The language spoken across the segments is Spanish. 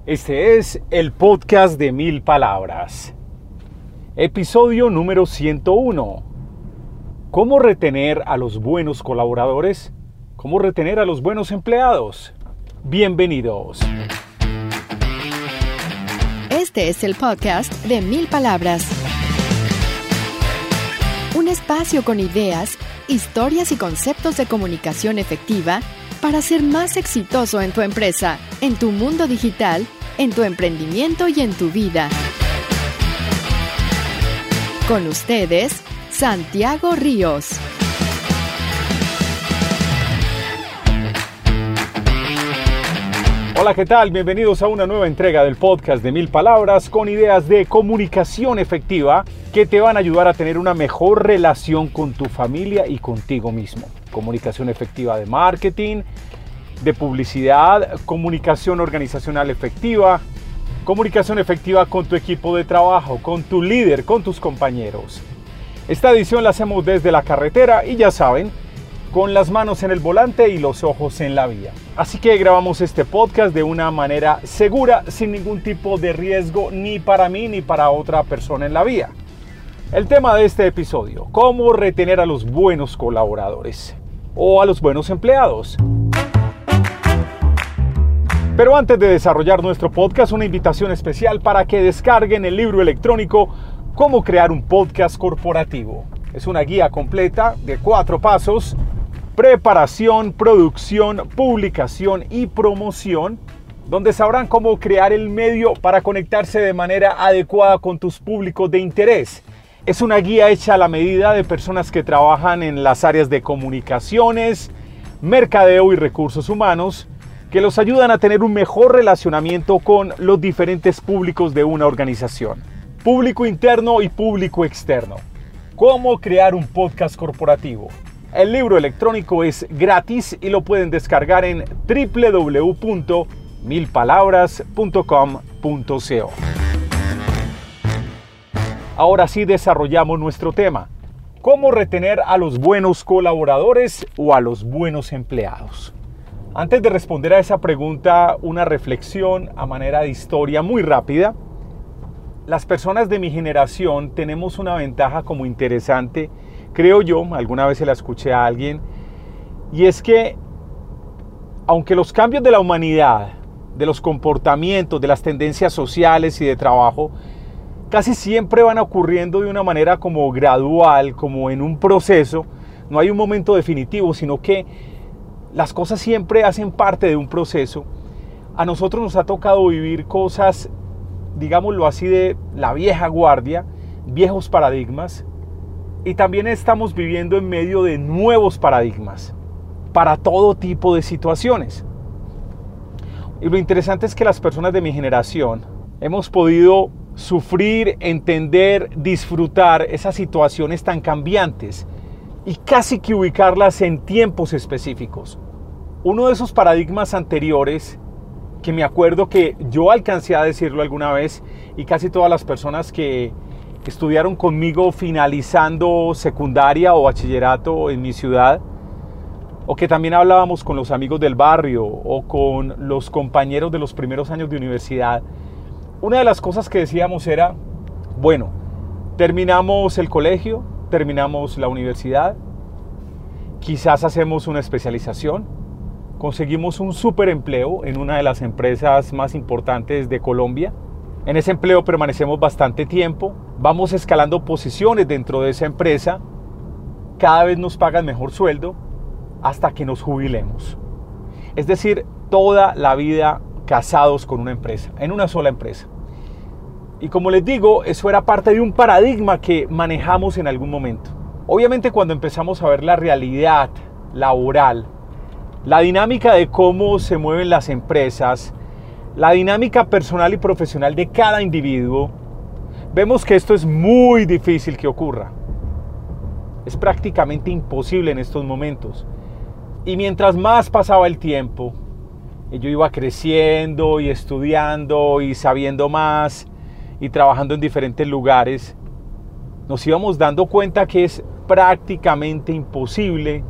Este es el podcast de 1000 palabras. Episodio número 101. ¿Cómo retener a los buenos colaboradores? ¿Cómo retener a los buenos empleados? Bienvenidos. Este es el podcast de 1000 palabras. Un espacio con ideas, historias y conceptos de comunicación efectiva para ser más exitoso en tu empresa, en tu mundo digital, en tu emprendimiento y en tu vida. Con ustedes, Santiago Ríos. Hola, ¿qué tal? Bienvenidos a una nueva entrega del podcast de 1000 palabras con ideas de comunicación efectiva que te van a ayudar a tener una mejor relación con tu familia y contigo mismo. Comunicación efectiva de marketing, de publicidad, comunicación organizacional efectiva, comunicación efectiva con tu equipo de trabajo, con tu líder, con tus compañeros. Esta edición la hacemos desde la carretera y ya saben, con las manos en el volante y los ojos en la vía. Así que grabamos este podcast de una manera segura, sin ningún tipo de riesgo ni para mí ni para otra persona en la vía. El tema de este episodio: ¿cómo retener a los buenos colaboradores o a los buenos empleados? Pero antes de desarrollar nuestro podcast, una invitación especial para que descarguen el libro electrónico Cómo crear un podcast corporativo. Es una guía completa de 4 pasos: preparación, producción, publicación y promoción, donde sabrán cómo crear el medio para conectarse de manera adecuada con tus públicos de interés. Es una guía hecha a la medida de personas que trabajan en las áreas de comunicaciones, mercadeo y recursos humanos, que los ayudan a tener un mejor relacionamiento con los diferentes públicos de una organización. Público interno y público externo. ¿Cómo crear un podcast corporativo? El libro electrónico es gratis y lo pueden descargar en www.milpalabras.com.co. Ahora sí desarrollamos nuestro tema. ¿Cómo retener a los buenos colaboradores o a los buenos empleados? Antes de responder a esa pregunta, una reflexión a manera de historia muy rápida. Las personas de mi generación tenemos una ventaja como interesante, creo yo, alguna vez se la escuché a alguien, y es que aunque los cambios de la humanidad, de los comportamientos, de las tendencias sociales y de trabajo, casi siempre van ocurriendo de una manera como gradual, como en un proceso, no hay un momento definitivo, sino que las cosas siempre hacen parte de un proceso. A nosotros nos ha tocado vivir cosas, digámoslo así, de la vieja guardia, viejos paradigmas, y también estamos viviendo en medio de nuevos paradigmas para todo tipo de situaciones. Y lo interesante es que las personas de mi generación hemos podido sufrir, entender, disfrutar esas situaciones tan cambiantes y casi que ubicarlas en tiempos específicos. Uno de esos paradigmas anteriores, que me acuerdo que yo alcancé a decirlo alguna vez, y casi todas las personas que estudiaron conmigo finalizando secundaria o bachillerato en mi ciudad, o que también hablábamos con los amigos del barrio o con los compañeros de los primeros años de universidad, una de las cosas que decíamos era: bueno, terminamos el colegio, terminamos la universidad, quizás hacemos una especialización, conseguimos un súper empleo en una de las empresas más importantes de Colombia. En ese empleo permanecemos bastante tiempo, vamos escalando posiciones dentro de esa empresa, cada vez nos pagan mejor sueldo hasta que nos jubilemos. Es decir, toda la vida casados con una empresa, en una sola empresa. Y como les digo, eso era parte de un paradigma que manejamos en algún momento. Obviamente, cuando empezamos a ver la realidad laboral, la dinámica de cómo se mueven las empresas, la dinámica personal y profesional de cada individuo, vemos que esto es muy difícil que ocurra. Es prácticamente imposible en estos momentos. Y mientras más pasaba el tiempo, y yo iba creciendo y estudiando y sabiendo más y trabajando en diferentes lugares, nos íbamos dando cuenta que es prácticamente imposible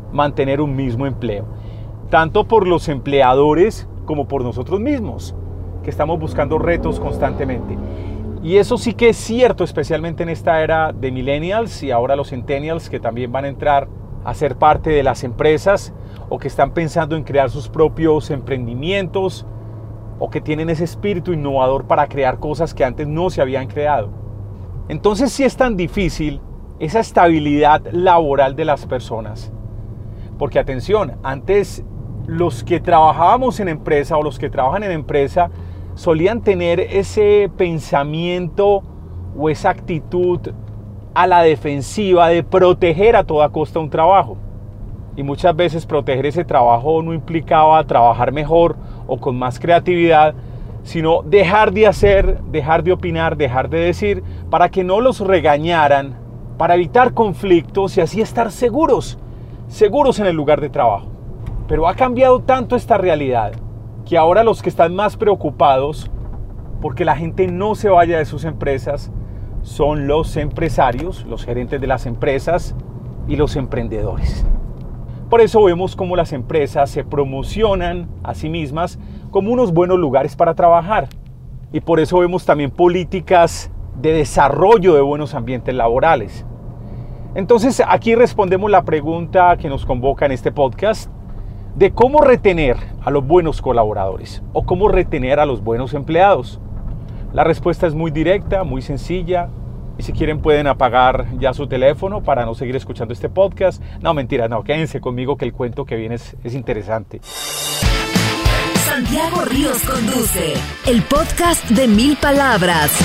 mantener un mismo empleo, tanto por los empleadores como por nosotros mismos. que estamos buscando retos constantemente. Y eso sí que es cierto, especialmente en esta era de millennials y ahora los centennials, que también van a entrar a ser parte de las empresas o que están pensando en crear sus propios emprendimientos o que tienen ese espíritu innovador para crear cosas que antes no se habían creado. Entonces sí es tan difícil esa estabilidad laboral de las personas. Porque atención, antes los que trabajábamos en empresa o los que trabajan en empresa solían tener ese pensamiento o esa actitud a la defensiva de proteger a toda costa un trabajo. Y muchas veces proteger ese trabajo no implicaba trabajar mejor o con más creatividad, sino dejar de hacer, dejar de opinar, dejar de decir, para que no los regañaran, para evitar conflictos y así estar seguros en el lugar de trabajo. Pero ha cambiado tanto esta realidad que ahora los que están más preocupados porque la gente no se vaya de sus empresas son los empresarios, los gerentes de las empresas y los emprendedores. Por eso vemos cómo las empresas se promocionan a sí mismas como unos buenos lugares para trabajar. Y por eso vemos también políticas de desarrollo de buenos ambientes laborales. Entonces aquí respondemos la pregunta que nos convoca en este podcast de cómo retener a los buenos colaboradores o cómo retener a los buenos empleados. La respuesta es muy directa, muy sencilla. Y si quieren pueden apagar ya su teléfono para no seguir escuchando este podcast. No, mentira, no, quédense conmigo que el cuento que viene es interesante. Santiago Ríos conduce el podcast de 1000 palabras.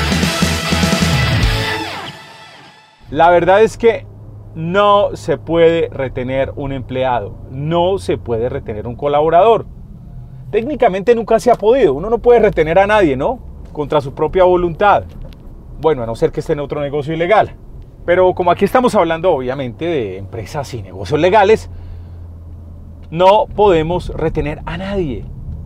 La verdad es que no se puede retener un empleado, no se puede retener un colaborador. Técnicamente nunca se ha podido, uno no puede retener a nadie, ¿no? Contra su propia voluntad. Bueno, a no ser que esté en otro negocio ilegal. Pero como aquí estamos hablando obviamente de empresas y negocios legales, no podemos retener a nadie.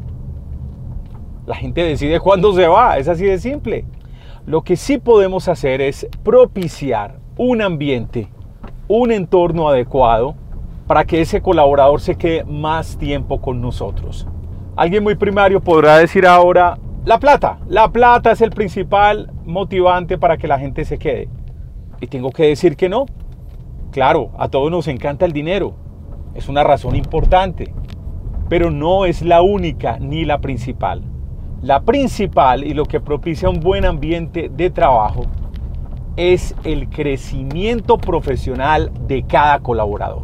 La gente decide cuándo se va, es así de simple. Lo que sí podemos hacer es propiciar un ambiente, un entorno adecuado para que ese colaborador se quede más tiempo con nosotros. Alguien muy primario podrá decir ahora, la plata es el principal motivante para que la gente se quede. Y tengo que decir que no. Claro, a todos nos encanta el dinero, es una razón importante, pero no es la única ni la principal. La principal y lo que propicia un buen ambiente de trabajo es el crecimiento profesional de cada colaborador.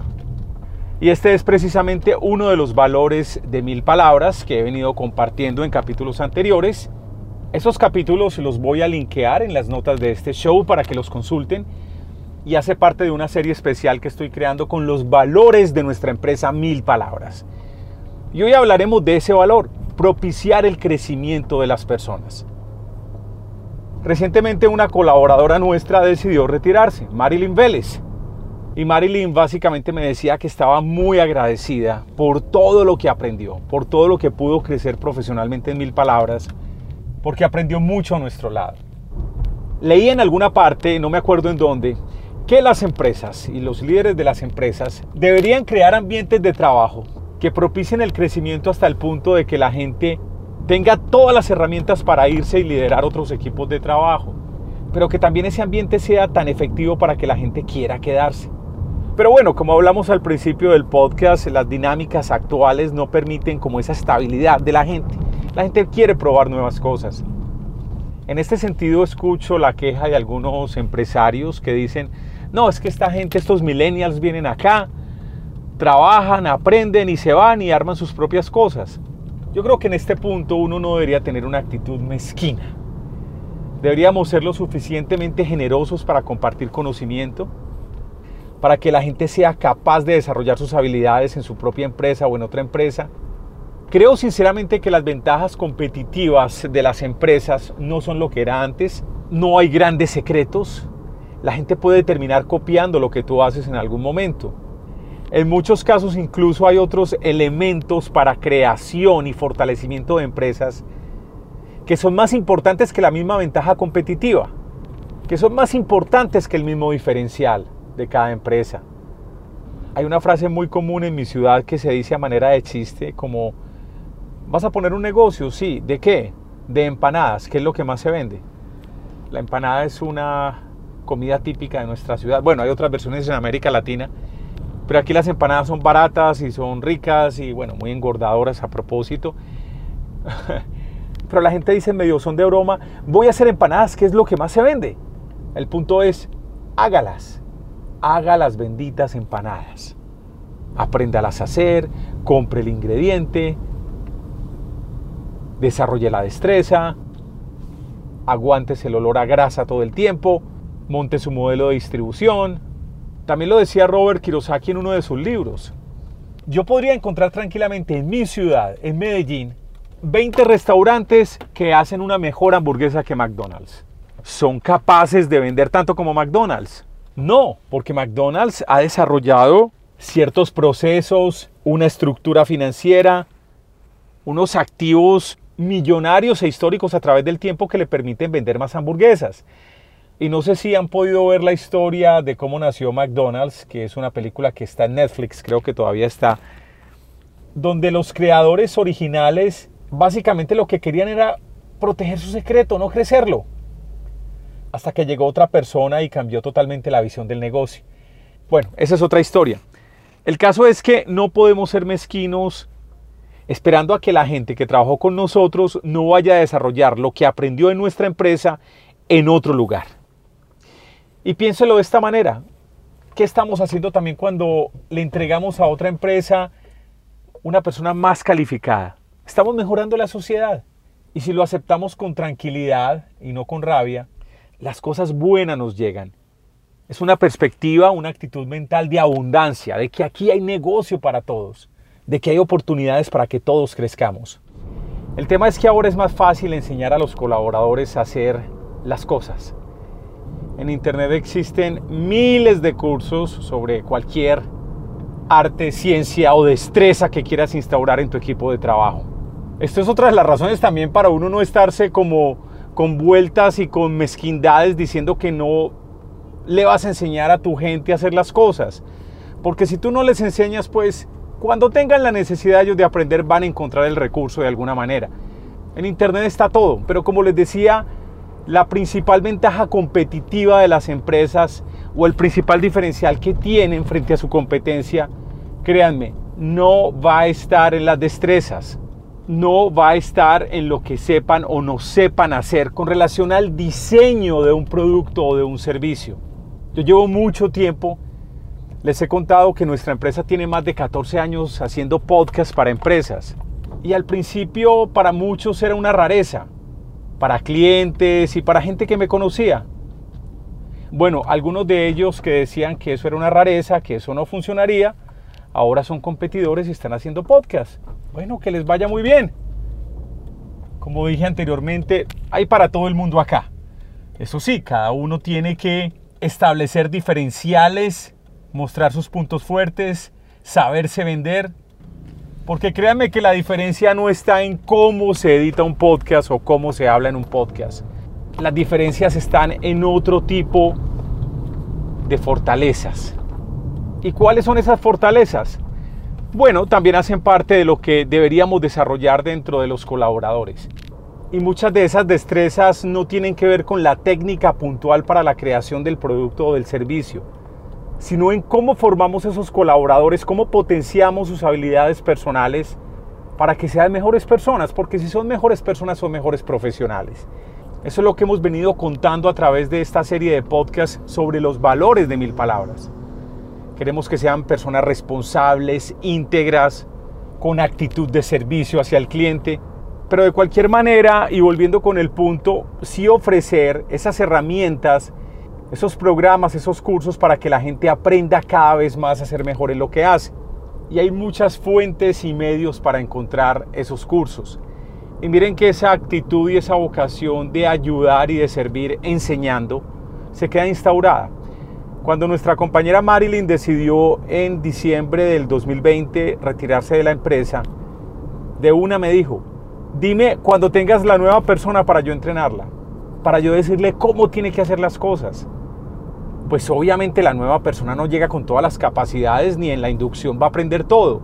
Y este es precisamente uno de los valores de 1000 palabras que he venido compartiendo en capítulos anteriores. Esos capítulos los voy a linkear en las notas de este show para que los consulten y hace parte de una serie especial que estoy creando con los valores de nuestra empresa 1000 palabras. Y hoy hablaremos de ese valor, propiciar el crecimiento de las personas. Recientemente una colaboradora nuestra decidió retirarse, Marilyn Vélez. Y Marilyn básicamente me decía que estaba muy agradecida por todo lo que aprendió, por todo lo que pudo crecer profesionalmente en 1000 palabras, porque aprendió mucho a nuestro lado. Leí en alguna parte, no me acuerdo en dónde, que las empresas y los líderes de las empresas deberían crear ambientes de trabajo que propicien el crecimiento hasta el punto de que la gente tenga todas las herramientas para irse y liderar otros equipos de trabajo, pero que también ese ambiente sea tan efectivo para que la gente quiera quedarse. Pero bueno, como hablamos al principio del podcast, las dinámicas actuales no permiten como esa estabilidad de la gente. La gente quiere probar nuevas cosas. En este sentido escucho la queja de algunos empresarios que dicen, no, es que esta gente, estos millennials vienen acá, trabajan, aprenden y se van y arman sus propias cosas. Yo creo que en este punto uno no debería tener una actitud mezquina. Deberíamos ser lo suficientemente generosos para compartir conocimiento, para que la gente sea capaz de desarrollar sus habilidades en su propia empresa o en otra empresa. Creo sinceramente que las ventajas competitivas de las empresas no son lo que era antes. No hay grandes secretos. La gente puede terminar copiando lo que tú haces en algún momento. En muchos casos incluso hay otros elementos para creación y fortalecimiento de empresas que son más importantes que la misma ventaja competitiva, que son más importantes que el mismo diferencial de cada empresa. Hay una frase muy común en mi ciudad que se dice a manera de chiste como ¿Vas a poner un negocio? Sí. ¿De qué? De empanadas. ¿Qué es lo que más se vende? La empanada es una comida típica de nuestra ciudad. Bueno, hay otras versiones en América Latina, pero aquí las empanadas son baratas y son ricas y bueno, muy engordadoras a propósito. Pero la gente dice medio son de broma, voy a hacer empanadas, ¿qué es lo que más se vende? El punto es, hágalas. Haga las benditas empanadas. Apréndalas a hacer, compre el ingrediente, desarrolle la destreza, aguántese el olor a grasa todo el tiempo, monte su modelo de distribución. También lo decía Robert Kiyosaki en uno de sus libros. Yo podría encontrar tranquilamente en mi ciudad, en Medellín, 20 restaurantes que hacen una mejor hamburguesa que McDonald's. ¿Son capaces de vender tanto como McDonald's? No, porque McDonald's ha desarrollado ciertos procesos, una estructura financiera, unos activos millonarios e históricos a través del tiempo que le permiten vender más hamburguesas. Y no sé si han podido ver la historia de cómo nació McDonald's, que es una película que está en Netflix, creo que todavía está, donde los creadores originales básicamente lo que querían era proteger su secreto, no crecerlo. Hasta que llegó otra persona y cambió totalmente la visión del negocio. Bueno, esa es otra historia. El caso es que no podemos ser mezquinos esperando a que la gente que trabajó con nosotros no vaya a desarrollar lo que aprendió en nuestra empresa en otro lugar. Y piénselo de esta manera. ¿Qué estamos haciendo también cuando le entregamos a otra empresa una persona más calificada? Estamos mejorando la sociedad. Y si lo aceptamos con tranquilidad y no con rabia, las cosas buenas nos llegan. Es una perspectiva, una actitud mental de abundancia, de que aquí hay negocio para todos, de que hay oportunidades para que todos crezcamos. El tema es que ahora es más fácil enseñar a los colaboradores a hacer las cosas. En Internet existen miles de cursos sobre cualquier arte, ciencia o destreza que quieras instaurar en tu equipo de trabajo. Esto es otra de las razones también para uno no estarse como con vueltas y con mezquindades diciendo que no le vas a enseñar a tu gente a hacer las cosas. Porque si tú no les enseñas, pues cuando tengan la necesidad ellos de aprender van a encontrar el recurso de alguna manera. En Internet está todo, pero como les decía, la principal ventaja competitiva de las empresas o el principal diferencial que tienen frente a su competencia, créanme, no va a estar en las destrezas, no va a estar en lo que sepan o no sepan hacer con relación al diseño de un producto o de un servicio. Yo llevo mucho tiempo, les he contado que nuestra empresa tiene más de 14 años haciendo podcasts para empresas. Y al principio para muchos era una rareza, para clientes y para gente que me conocía. Bueno, algunos de ellos que decían que eso era una rareza, que eso no funcionaría, ahora son competidores y están haciendo podcasts. Bueno, que les vaya muy bien. Como dije anteriormente, hay para todo el mundo acá. Eso sí, cada uno tiene que establecer diferenciales, mostrar sus puntos fuertes, saberse vender. Porque créanme que la diferencia no está en cómo se edita un podcast o cómo se habla en un podcast. Las diferencias están en otro tipo de fortalezas. ¿Y cuáles son esas fortalezas? Bueno, también hacen parte de lo que deberíamos desarrollar dentro de los colaboradores. Y muchas de esas destrezas no tienen que ver con la técnica puntual para la creación del producto o del servicio, sino en cómo formamos esos colaboradores, cómo potenciamos sus habilidades personales para que sean mejores personas, porque si son mejores personas son mejores profesionales. Eso es lo que hemos venido contando a través de esta serie de podcasts sobre los valores de 1000 palabras. Queremos que sean personas responsables, íntegras, con actitud de servicio hacia el cliente, pero de cualquier manera, y volviendo con el punto, sí ofrecer esas herramientas, esos programas, esos cursos para que la gente aprenda cada vez más a ser mejor en lo que hace. Y hay muchas fuentes y medios para encontrar esos cursos. Y miren que esa actitud y esa vocación de ayudar y de servir enseñando se queda instaurada. Cuando nuestra compañera Marilyn decidió en diciembre del 2020 retirarse de la empresa, de una me dijo, dime cuando tengas la nueva persona para yo entrenarla, para yo decirle cómo tiene que hacer las cosas. Pues obviamente la nueva persona no llega con todas las capacidades ni en la inducción va a aprender todo,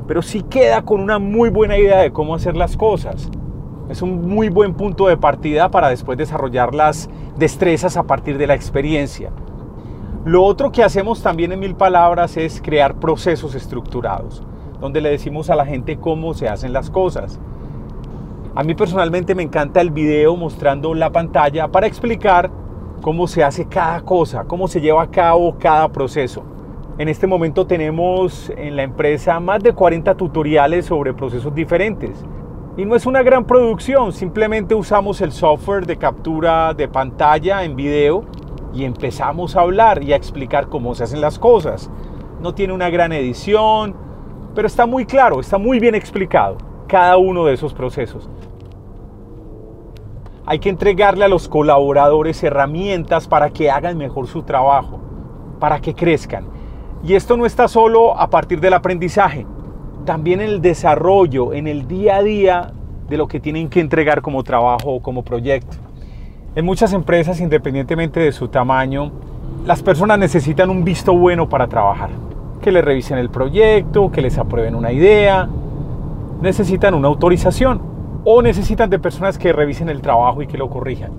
pero sí queda con una muy buena idea de cómo hacer las cosas. Es un muy buen punto de partida para después desarrollar las destrezas a partir de la experiencia. Lo otro que hacemos también en 1000 palabras es crear procesos estructurados, donde le decimos a la gente cómo se hacen las cosas. A mí personalmente me encanta el video mostrando la pantalla para explicar cómo se hace cada cosa, cómo se lleva a cabo cada proceso. En este momento tenemos en la empresa más de 40 tutoriales sobre procesos diferentes. Y no es una gran producción, simplemente usamos el software de captura de pantalla en video y empezamos a hablar y a explicar cómo se hacen las cosas. No tiene una gran edición, pero está muy claro, está muy bien explicado cada uno de esos procesos. Hay que entregarle a los colaboradores herramientas para que hagan mejor su trabajo, para que crezcan. Y esto no está solo a partir del aprendizaje, también en el desarrollo, en el día a día de lo que tienen que entregar como trabajo o como proyecto. En muchas empresas, independientemente de su tamaño, las personas necesitan un visto bueno para trabajar. Que les revisen el proyecto, que les aprueben una idea, necesitan una autorización o necesitan de personas que revisen el trabajo y que lo corrijan.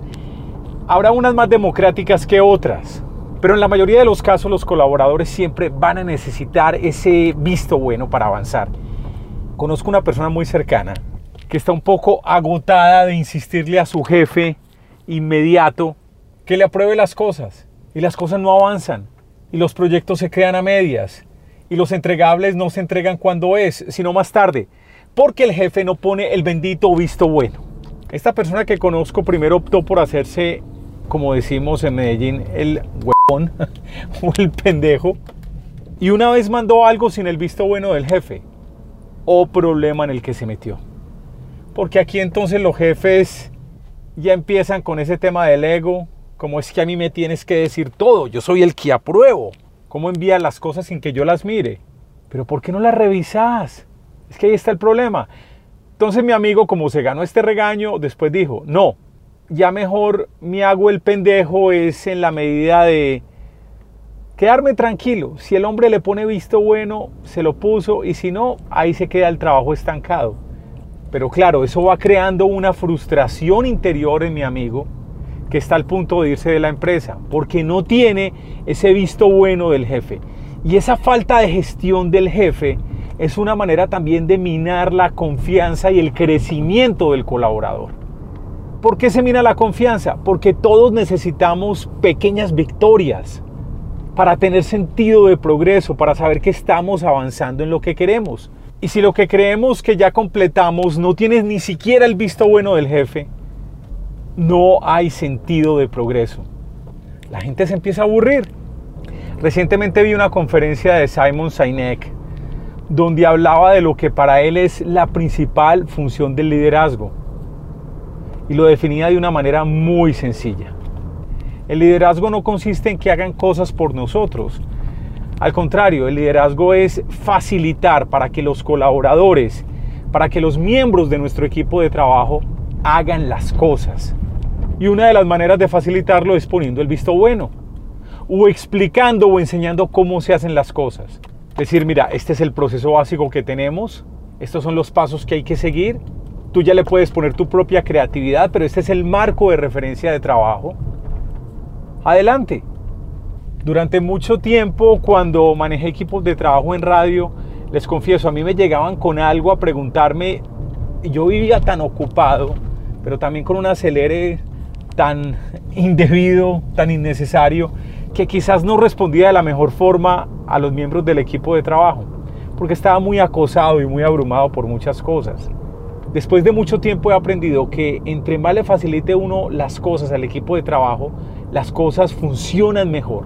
Habrá unas más democráticas que otras, pero en la mayoría de los casos los colaboradores siempre van a necesitar ese visto bueno para avanzar. Conozco una persona muy cercana que está un poco agotada de insistirle a su jefe inmediato que le apruebe las cosas, y las cosas no avanzan, y los proyectos se quedan a medias, y los entregables no se entregan cuando es, sino más tarde, porque el jefe no pone el bendito visto bueno. Esta persona que conozco primero optó por hacerse, como decimos en Medellín, el huevón o el pendejo, y una vez mandó algo sin el visto bueno del jefe. O problema en el que se metió. Porque aquí entonces los jefes ya empiezan con ese tema del ego, como es que a mí me tienes que decir todo, yo soy el que apruebo. ¿Cómo envías las cosas sin que yo las mire? ¿Pero por qué no las revisas? Es que ahí está el problema. Entonces mi amigo, como se ganó este regaño, después dijo, no, ya mejor me hago el pendejo es en la medida de quedarme tranquilo. Si el hombre le pone visto bueno, se lo puso, y si no, ahí se queda el trabajo estancado. Pero claro, eso va creando una frustración interior en mi amigo, que está al punto de irse de la empresa, porque no tiene ese visto bueno del jefe. Y esa falta de gestión del jefe es una manera también de minar la confianza y el crecimiento del colaborador. ¿Por qué se mina la confianza? Porque todos necesitamos pequeñas victorias para tener sentido de progreso, para saber que estamos avanzando en lo que queremos. Y si lo que creemos que ya completamos no tiene ni siquiera el visto bueno del jefe, no hay sentido de progreso. La gente se empieza a aburrir. Recientemente vi una conferencia de Simon Sinek donde hablaba de lo que para él es la principal función del liderazgo, y lo definía de una manera muy sencilla. El liderazgo no consiste en que hagan cosas por nosotros. Al contrario, el liderazgo es facilitar para que los colaboradores, para que los miembros de nuestro equipo de trabajo hagan las cosas. Y una de las maneras de facilitarlo es poniendo el visto bueno, o explicando o enseñando cómo se hacen las cosas. Decir, mira, este es el proceso básico que tenemos, estos son los pasos que hay que seguir. Tú ya le puedes poner tu propia creatividad, pero este es el marco de referencia de trabajo. Adelante. Durante mucho tiempo, cuando manejé equipos de trabajo en radio, les confieso, a mí me llegaban con algo a preguntarme, y yo vivía tan ocupado, pero también con un acelere tan indebido, tan innecesario, que quizás no respondía de la mejor forma a los miembros del equipo de trabajo, porque estaba muy acosado y muy abrumado por muchas cosas. Después de mucho tiempo he aprendido que entre más le facilite uno las cosas al equipo de trabajo, las cosas funcionan mejor.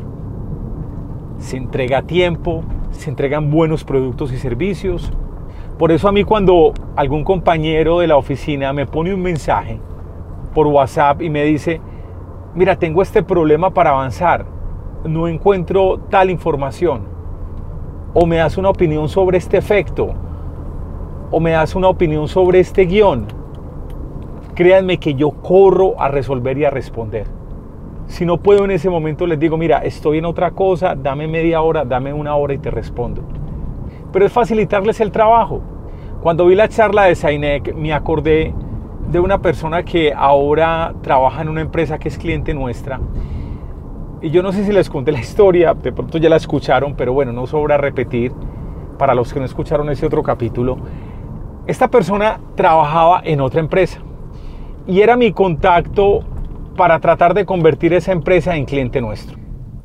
Se entrega a tiempo, se entregan buenos productos y servicios. Por eso a mí, cuando algún compañero de la oficina me pone un mensaje por WhatsApp y me dice, mira, tengo este problema para avanzar, no encuentro tal información, o me das una opinión sobre este efecto, o me das una opinión sobre este guión, créanme que yo corro a resolver y a responder. Si no puedo en ese momento, les digo, mira, estoy en otra cosa, dame media hora, dame una hora y te respondo. pero es facilitarles el trabajo. Cuando vi la charla de Sainec, me acordé de una persona que ahora trabaja en una empresa que es cliente nuestra. Y yo no sé si les conté la historia, de pronto ya la escucharon, pero bueno, no sobra repetir para los que no escucharon ese otro capítulo. Esta persona trabajaba en otra empresa y era mi contacto para tratar de convertir esa empresa en cliente nuestro.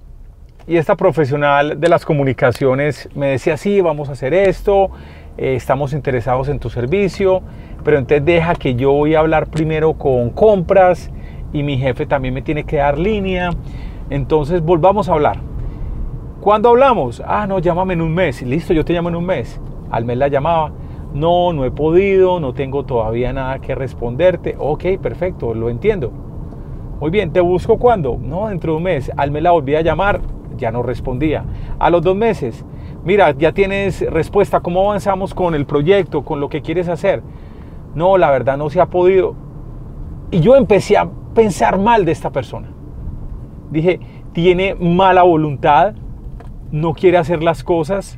Y esta profesional de las comunicaciones me decía, sí, vamos a hacer esto, estamos interesados en tu servicio, pero entonces deja que yo voy a hablar primero con compras y mi jefe también me tiene que dar línea, entonces volvamos a hablar. ¿Cuándo hablamos? No, llámame en un mes. Listo, yo te llamo en un mes. Al mes la llamaba. No he podido, no tengo todavía nada que responderte. Ok, perfecto, lo entiendo. Muy bien, ¿te busco cuándo? No, dentro de un mes. Al mes la volví a llamar, ya no respondía. A los 2 meses, mira, ya tienes respuesta, ¿cómo avanzamos con el proyecto, con lo que quieres hacer? No, la verdad no se ha podido. Y yo empecé a pensar mal de esta persona. Dije, tiene mala voluntad, no quiere hacer las cosas,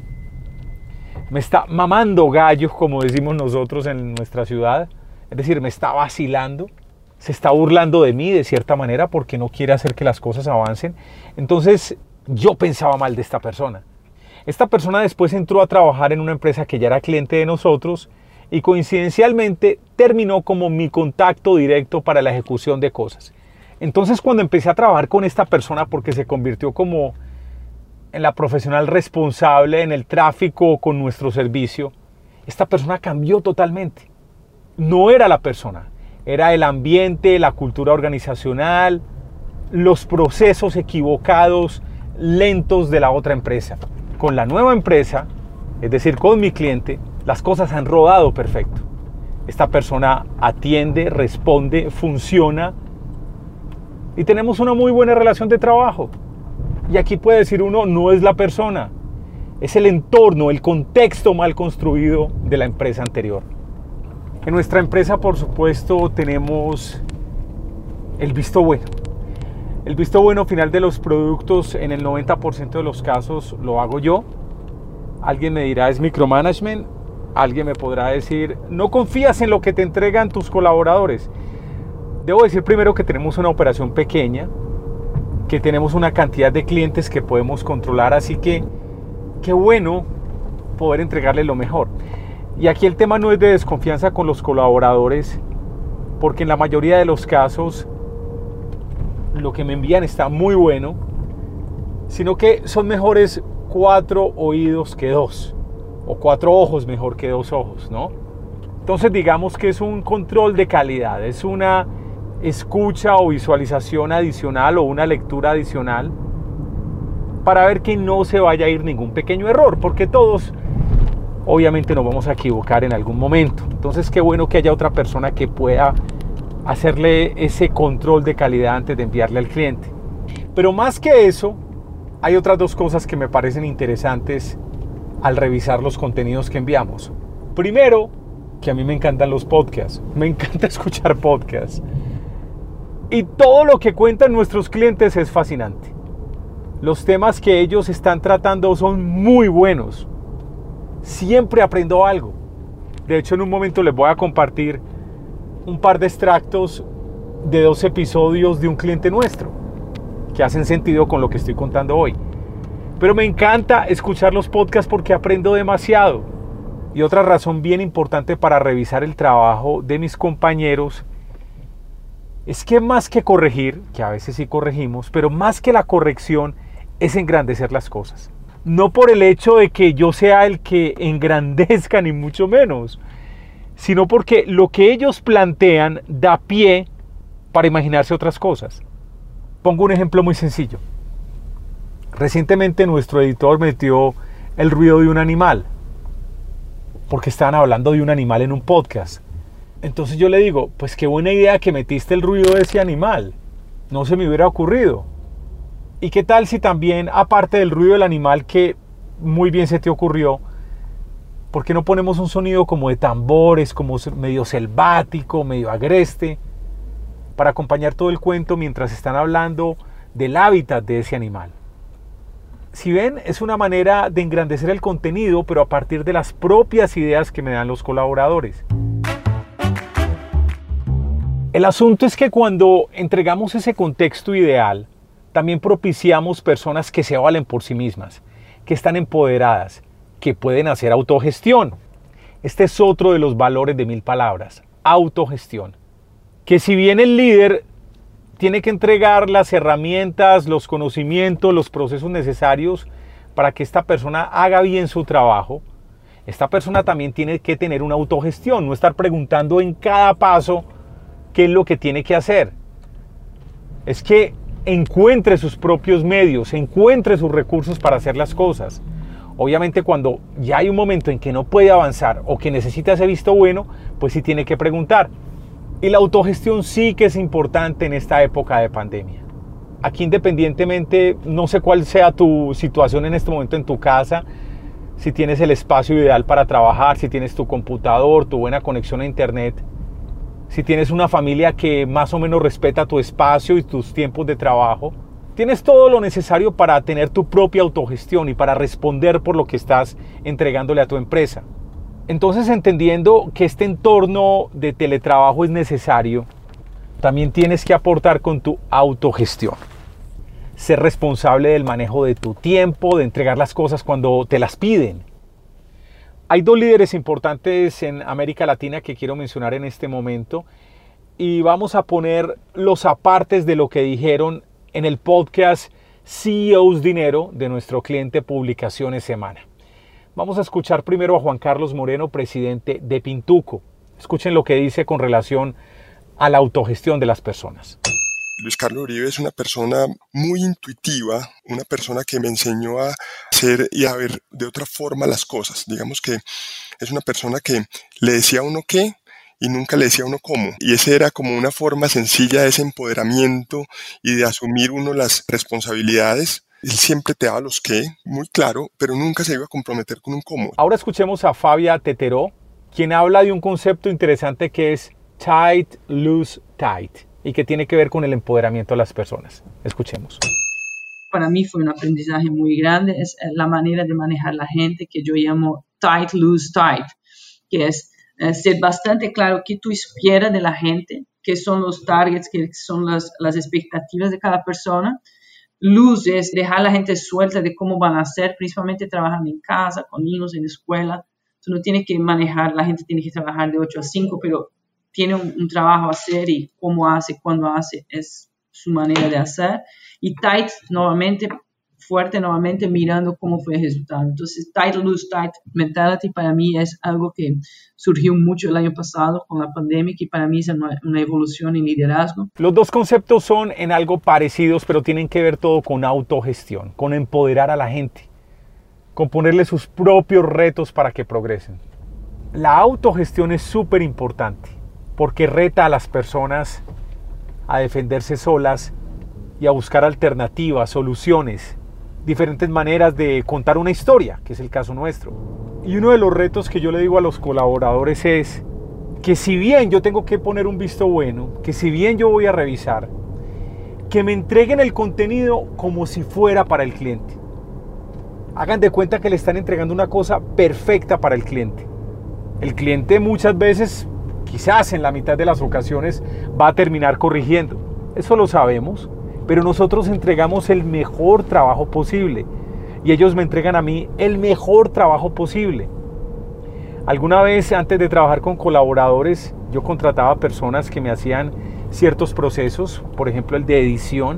me está mamando gallos, como decimos nosotros en nuestra ciudad, es decir, me está vacilando, se está burlando de mí de cierta manera porque no quiere hacer que las cosas avancen. Entonces yo pensaba mal de esta persona. Esta persona después entró a trabajar en una empresa que ya era cliente de nosotros y coincidencialmente terminó como mi contacto directo para la ejecución de cosas. Entonces cuando empecé a trabajar con esta persona, porque se convirtió como en la profesional responsable en el tráfico con nuestro servicio, esta persona cambió totalmente. No era la persona, era el ambiente, la cultura organizacional, los procesos equivocados, lentos de la otra empresa. Con la nueva empresa, es decir, con mi cliente, las cosas han rodado perfecto. Esta persona atiende, responde, funciona y tenemos una muy buena relación de trabajo. Y aquí puede decir uno, no es la persona, es el entorno, el contexto mal construido de la empresa anterior. En nuestra empresa, por supuesto, tenemos el visto bueno. El visto bueno final de los productos, en el 90% de los casos, lo hago yo. Alguien me dirá, es micromanagement. Alguien me podrá decir, no confías en lo que te entregan tus colaboradores. Debo decir primero que tenemos una operación pequeña, que tenemos una cantidad de clientes que podemos controlar, así que qué bueno poder entregarles lo mejor. Y aquí el tema no es de desconfianza con los colaboradores, porque en la mayoría de los casos lo que me envían está muy bueno, sino que son mejores 4 oídos que 2, o 4 ojos mejor que 2 ojos, ¿no? Entonces digamos que es un control de calidad, es una escucha o visualización adicional o una lectura adicional para ver que no se vaya a ir ningún pequeño error, porque todos obviamente nos vamos a equivocar en algún momento. Entonces qué bueno que haya otra persona que pueda hacerle ese control de calidad antes de enviarle al cliente. Pero más que eso, hay otras 2 cosas que me parecen interesantes al revisar los contenidos que enviamos. Primero, que a mí me encantan los podcasts, me encanta escuchar podcasts. Y todo lo que cuentan nuestros clientes es fascinante. Los temas que ellos están tratando son muy buenos. Siempre aprendo algo. De hecho, en un momento les voy a compartir un par de extractos de 2 episodios de un cliente nuestro que hacen sentido con lo que estoy contando hoy. Pero me encanta escuchar los podcasts porque aprendo demasiado. Y otra razón bien importante para revisar el trabajo de mis compañeros es que más que corregir, que a veces sí corregimos, pero más que la corrección es engrandecer las cosas. No por el hecho de que yo sea el que engrandezca, ni mucho menos, sino porque lo que ellos plantean da pie para imaginarse otras cosas. Pongo un ejemplo muy sencillo. Recientemente nuestro editor metió el ruido de un animal, porque estaban hablando de un animal en un podcast. Entonces yo le digo, pues qué buena idea que metiste el ruido de ese animal. No se me hubiera ocurrido. ¿Y qué tal si también, aparte del ruido del animal que muy bien se te ocurrió, por qué no ponemos un sonido como de tambores, como medio selvático, medio agreste, para acompañar todo el cuento mientras están hablando del hábitat de ese animal? Si ven, es una manera de engrandecer el contenido, pero a partir de las propias ideas que me dan los colaboradores. El asunto es que cuando entregamos ese contexto ideal, también propiciamos personas que se valen por sí mismas, que están empoderadas, que pueden hacer autogestión. Este es otro de los valores de 1000 palabras, autogestión. Que si bien el líder tiene que entregar las herramientas, los conocimientos, los procesos necesarios para que esta persona haga bien su trabajo, esta persona también tiene que tener una autogestión, no estar preguntando en cada paso qué es lo que tiene que hacer. Es que encuentre sus propios medios, encuentre sus recursos para hacer las cosas. Obviamente cuando ya hay un momento en que no puede avanzar o que necesita ese visto bueno, pues sí tiene que preguntar. Y la autogestión sí que es importante en esta época de pandemia. Aquí independientemente, no sé cuál sea tu situación en este momento en tu casa, si tienes el espacio ideal para trabajar, si tienes tu computador, tu buena conexión a internet, si tienes una familia que más o menos respeta tu espacio y tus tiempos de trabajo, tienes todo lo necesario para tener tu propia autogestión y para responder por lo que estás entregándole a tu empresa. Entonces, entendiendo que este entorno de teletrabajo es necesario, también tienes que aportar con tu autogestión. Ser responsable del manejo de tu tiempo, de entregar las cosas cuando te las piden. Hay 2 líderes importantes en América Latina que quiero mencionar en este momento y vamos a poner los apartes de lo que dijeron en el podcast CEOs Dinero de nuestro cliente Publicaciones Semana. Vamos a escuchar primero a Juan Carlos Moreno, presidente de Pintuco. Escuchen lo que dice con relación a la autogestión de las personas. Luis Carlos Uribe es una persona muy intuitiva, una persona que me enseñó a hacer y a ver de otra forma las cosas. Digamos que es una persona que le decía a uno qué y nunca le decía a uno cómo. Y esa era como una forma sencilla de ese empoderamiento y de asumir uno las responsabilidades. Él siempre te daba los qué, muy claro, pero nunca se iba a comprometer con un cómo. Ahora escuchemos a Fabia Teteró, quien habla de un concepto interesante que es tight, loose, tight, y que tiene que ver con el empoderamiento de las personas. Escuchemos. Para mí fue un aprendizaje muy grande, es la manera de manejar la gente que yo llamo tight, loose, tight, que es ser bastante claro qué tú esperas de la gente, qué son los targets, qué son las expectativas de cada persona. Luz es dejar a la gente suelta de cómo van a ser, principalmente trabajando en casa, con niños, en la escuela. Tú no tienes que manejar, la gente tiene que trabajar de 8 a 5, pero tiene un trabajo a hacer y cómo hace, cuándo hace, es su manera de hacer. Y tight, nuevamente, fuerte, nuevamente, mirando cómo fue el resultado. Entonces, tight, loose, tight mentality para mí es algo que surgió mucho el año pasado con la pandemia, que para mí es una evolución en liderazgo. Los 2 conceptos son en algo parecidos, pero tienen que ver todo con autogestión, con empoderar a la gente, con ponerle sus propios retos para que progresen. La autogestión es súper importante porque reta a las personas a defenderse solas y a buscar alternativas, soluciones, diferentes maneras de contar una historia, que es el caso nuestro. Y uno de los retos que yo le digo a los colaboradores es que si bien yo tengo que poner un visto bueno, que si bien yo voy a revisar, que me entreguen el contenido como si fuera para el cliente. Hagan de cuenta que le están entregando una cosa perfecta para el cliente. El cliente muchas veces, quizás en la mitad de las ocasiones, va a terminar corrigiendo. Eso lo sabemos. Pero nosotros entregamos el mejor trabajo posible y ellos me entregan a mí el mejor trabajo posible. Alguna vez antes de trabajar con colaboradores, yo contrataba personas que me hacían ciertos procesos, por ejemplo el de edición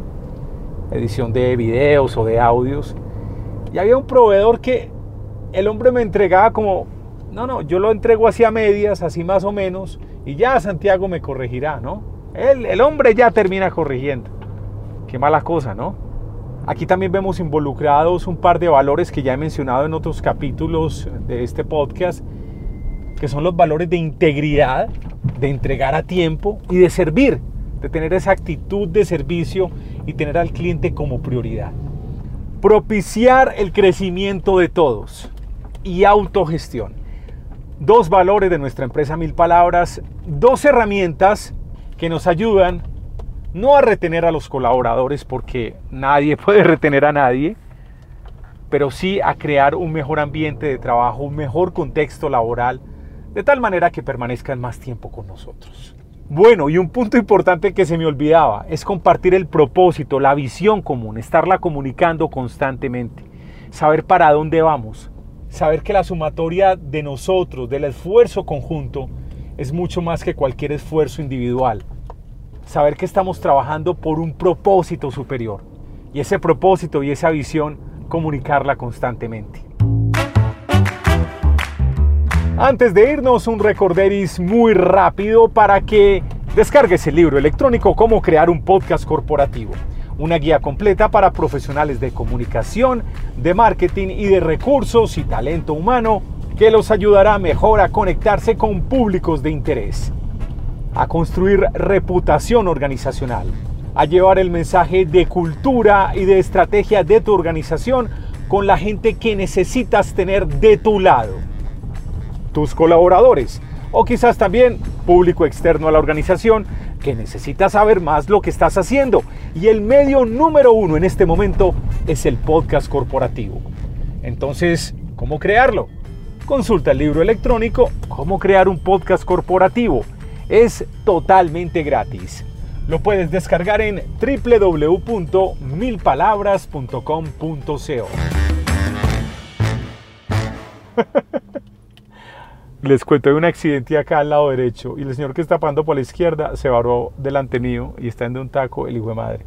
de videos o de audios. Y había un proveedor que el hombre me entregaba como, no, yo lo entrego así a medias, así más o menos, y ya Santiago me corregirá, ¿no? El hombre ya termina corrigiendo. Qué mala cosa, ¿no? Aquí también vemos involucrados un par de valores que ya he mencionado en otros capítulos de este podcast, que son los valores de integridad, de entregar a tiempo y de servir, de tener esa actitud de servicio y tener al cliente como prioridad. Propiciar el crecimiento de todos y autogestión. 2 valores de nuestra empresa 1000 palabras, 2 herramientas que nos ayudan no a retener a los colaboradores porque nadie puede retener a nadie, pero sí a crear un mejor ambiente de trabajo, un mejor contexto laboral, de tal manera que permanezcan más tiempo con nosotros. Bueno, y un punto importante que se me olvidaba es compartir el propósito, la visión común, estarla comunicando constantemente, saber para dónde vamos, saber que la sumatoria de nosotros, del esfuerzo conjunto, es mucho más que cualquier esfuerzo individual. Saber que estamos trabajando por un propósito superior y ese propósito y esa visión, comunicarla constantemente. Antes de irnos, un recorderis muy rápido para que descargues el libro electrónico Cómo crear un podcast corporativo. Una guía completa para profesionales de comunicación, de marketing y de recursos y talento humano que los ayudará mejor a conectarse con públicos de interés, a construir reputación organizacional, a llevar el mensaje de cultura y de estrategia de tu organización con la gente que necesitas tener de tu lado. Tus colaboradores o quizás también público externo a la organización que necesita saber más lo que estás haciendo. Y el medio número 1 en este momento es el podcast corporativo. Entonces, ¿cómo crearlo? Consulta el libro electrónico Cómo crear un podcast corporativo. Es totalmente gratis. Lo puedes descargar en www.milpalabras.com.co. Les cuento de un accidente acá al lado derecho y el señor que está pasando por la izquierda se varó delante mío y está en un taco el hijo de madre.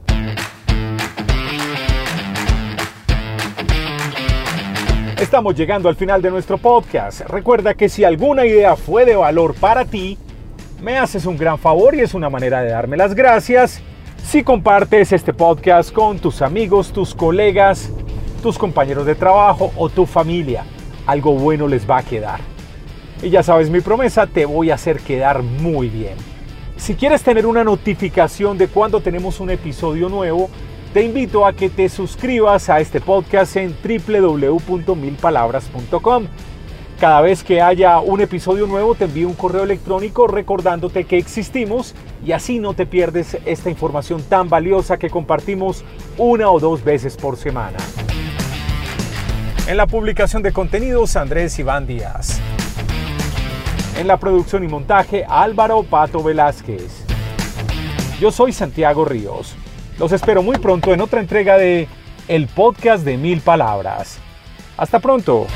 Estamos llegando al final de nuestro podcast. Recuerda que si alguna idea fue de valor para ti, me haces un gran favor y es una manera de darme las gracias si compartes este podcast con tus amigos, tus colegas, tus compañeros de trabajo o tu familia. Algo bueno les va a quedar. Y ya sabes mi promesa, te voy a hacer quedar muy bien. Si quieres tener una notificación de cuando tenemos un episodio nuevo, te invito a que te suscribas a este podcast en www.milpalabras.com. Cada vez que haya un episodio nuevo te envío un correo electrónico recordándote que existimos y así no te pierdes esta información tan valiosa que compartimos 1 o 2 veces por semana. En la publicación de contenidos, Andrés Iván Díaz. En la producción y montaje, Álvaro Pato Velázquez. Yo soy Santiago Ríos. Los espero muy pronto en otra entrega de El Podcast de 1000 Palabras. Hasta pronto.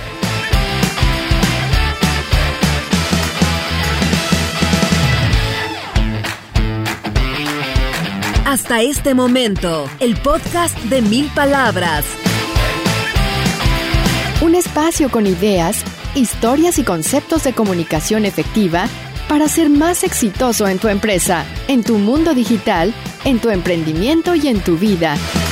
Hasta este momento, el podcast de 1000 Palabras. Un espacio con ideas, historias y conceptos de comunicación efectiva para ser más exitoso en tu empresa, en tu mundo digital, en tu emprendimiento y en tu vida.